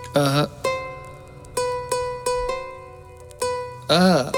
Uh, uh.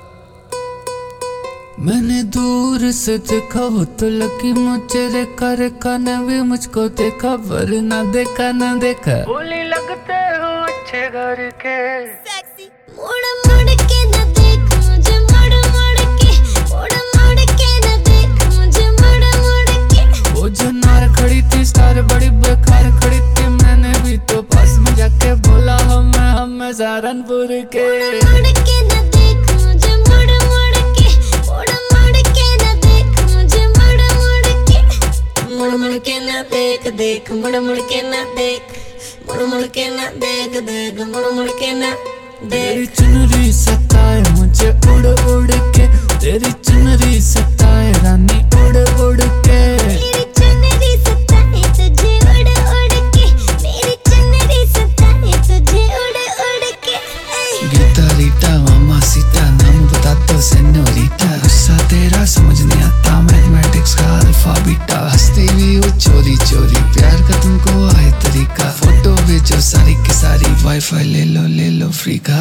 मैंने दूर से देखा हो तो लगी मुझे रेखा रेखा ने भी मुझको देखा, वरना देखा ना देखा। बोली लगते हो अच्छे घर के सेक्सी। मुड़ मुड़ के ना देख मुझे, मुड़ मुड़ के, मुड़ मुड़ के ना देख मुझे, मुड़ मुड़ के। वो जो नार खड़ी थी स्टार बड़ी बेकार खड़ी थी, मैंने भी तो पास में जाके बोला हम सहारनपुर के। मुड़ के ना देख मुझे, मुड़ मुड़ के, मुड़ मुड़ के ना देख मुझे, मुड़ मुड़ के। मुड़ मुड़ के ना देख देख, मुड़ मुड़ के ना देख, मुड़ मुड़ के ना देख देख, मुड़ मुड़ के ना देख। तेरी चुनरी सताए मुझे उड़ उड़ के, तेरी चुनरी सताए रानी उड़ उड़ के। मेरी चुनरी सताए तुझे उड़ उड़ के, मेरी चुनरी सताए तुझे उड़ उड़ के। गीता रीटा मामा सीता नाम बता दो सेनोरिटा, गुस्सा तेरा समझ नहीं आता मैथमेटिक्स का अल्फा बीटा। हंसती भी हो चोरी चोरी, प्यार का तुमको आए तरीका, फोटो भेजो सारी की सारी, वाईफाई ले लो फ्री का।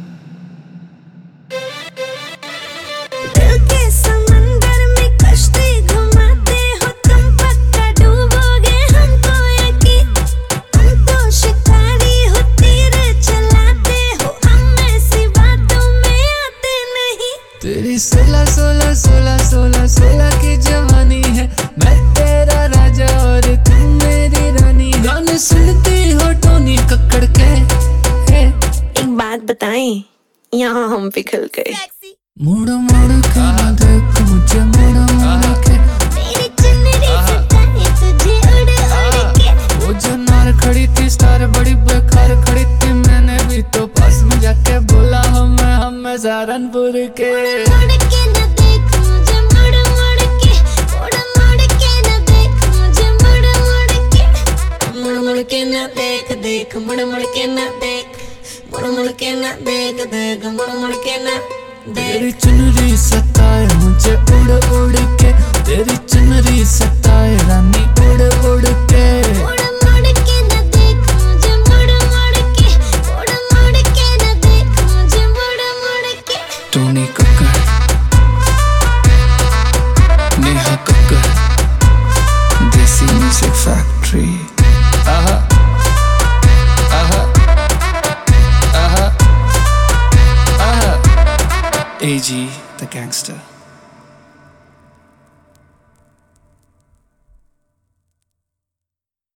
दिल के समंदर में कश्ती घुमाते हो तुम, पक्का डूबोगे हमको यकीन। तुम तो शिकारी हो, तीर चलाते हो, हम ऐसी बातों में आते नहीं। तेरी 16 की जवानी है, मैं तेरा राजा और तुम मेरी रानी। गाने सुनती हो टोनी कक्कड़ के। एक बात बताएं, यहाँ हम पिघल गए। मुड़ मुड़ के ना देख मुझे, मुड़ मुड़ के। मेरी चुनरी सताए तुझे उड़ उड़ के। वो जो नार खड़ी थी स्टार बड़ी बेकार खड़ी थी, मैंने भी तो पास में जाके बोला हम सहारनपुर के। मुड़ के ना देख मुझे, मुड़ मुड़ के, मुड़ मुड़ के ना देख मुझे, मुड़ मुड़ के। मुड़ मुड़ के ना देख देख, मुड़ मुड़ के ना देख, मुड़ मुड़ के ना देख देख, मुड़ मुड़ के ना देख। तेरी चुनरी सताए मुझे उड़ उड़ के, तेरी चुनरी सताए रानी उड़ उड़ के। मुड़ मुड़ के ना देख मुझे, मुड़ मुड़ के, मुड़ मुड़ के ना देख मुझे, मुड़ मुड़ के। टोनी कक्कड़, नेहा कक्कड़, देसी म्यूजिक फैक्ट्री। आहा आहा आहा आहा, AG the gangster।